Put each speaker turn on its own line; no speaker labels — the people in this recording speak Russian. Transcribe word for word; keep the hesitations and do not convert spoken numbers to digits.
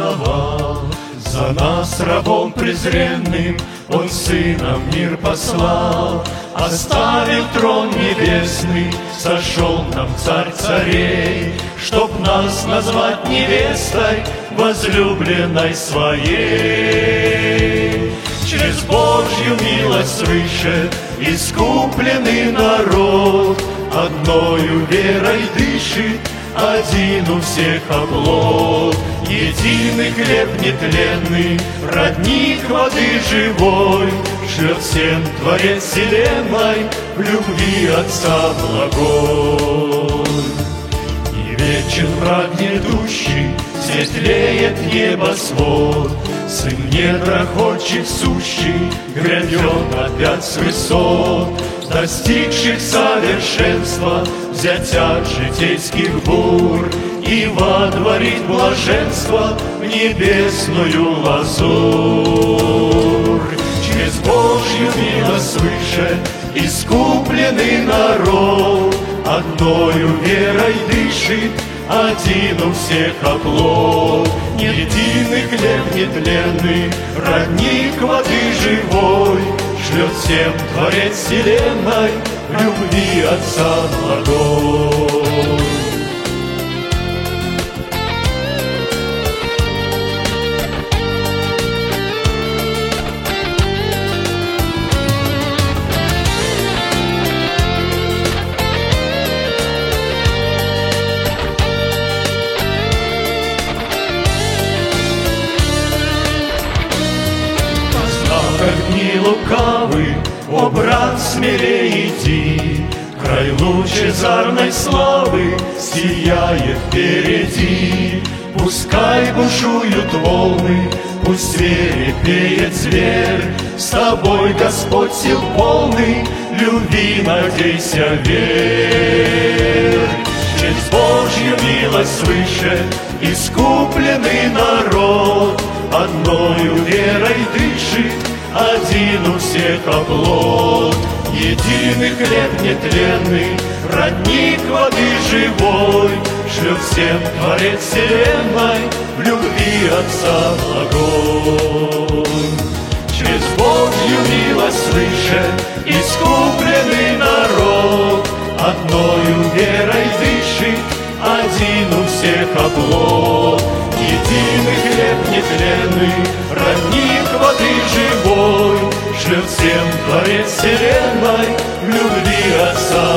основал. За нас, рабом презренным, Он Сыном мир послал. Оставил трон небесный, сошел нам Царь царей, чтоб нас назвать невестой возлюбленной Своей. Через Божью милость свыше искупленный народ одною верой дышит, один у всех оплот. Единый хлеб нетленный, родник воды живой, шлет всем Творец вселенной в любви Отца благой. И вечен враг гнетущий, светлеет небосвод, Сын недра хочет сущий, грядет опять с высот, достигших совершенства, взять от житейских бур и водворить блаженство в небесную лазурь. Через Божью милость свыше искупленный народ одною верой дышит, один у всех оплот. Единый хлеб нетленный, родник воды живой, шлет всем Творец вселенной в любви Отца благой. Как дни лукавы, о, брат, смелее иди, край лучезарной славы сияет впереди. Пускай бушуют волны, пусть свирепеет зверь, с тобой, Господь, сил полный, любви надейся, верь. Через Божью милость свыше искупленный народ одною верой дышит, один у всех оплот. Единый хлеб нетленный, родник воды живой, шлет всем Творец вселенной в любви Отца благой. Через Божью милость свыше искупленный народ одною верой дышит, один у всех оплот. Единый хлеб нетленный, родник воды живой, шлет всем Творец вселенной в любви Отца